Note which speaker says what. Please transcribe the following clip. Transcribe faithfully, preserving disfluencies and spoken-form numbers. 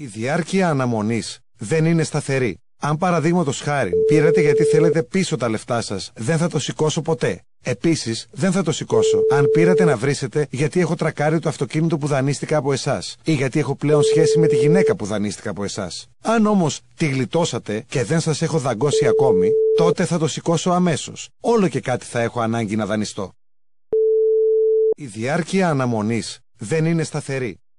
Speaker 1: Η διάρκεια αναμονής δεν είναι σταθερή. Αν παραδείγματος χάρη πήρατε γιατί θέλετε πίσω τα λεφτά σας, δεν θα το σηκώσω ποτέ. Επίσης, δεν θα το σηκώσω αν πήρατε να βρίσετε γιατί έχω τρακάρει το αυτοκίνητο που δανείστηκα από εσάς ή γιατί έχω πλέον σχέση με τη γυναίκα που δανείστηκα από εσάς. Αν όμως τη γλιτώσατε και δεν σας έχω δαγκώσει ακόμη, τότε θα το σηκώσω αμέσως. Όλο και κάτι θα έχω ανάγκη να δανειστώ. Η διάρκεια αναμονής δεν είναι σταθερή.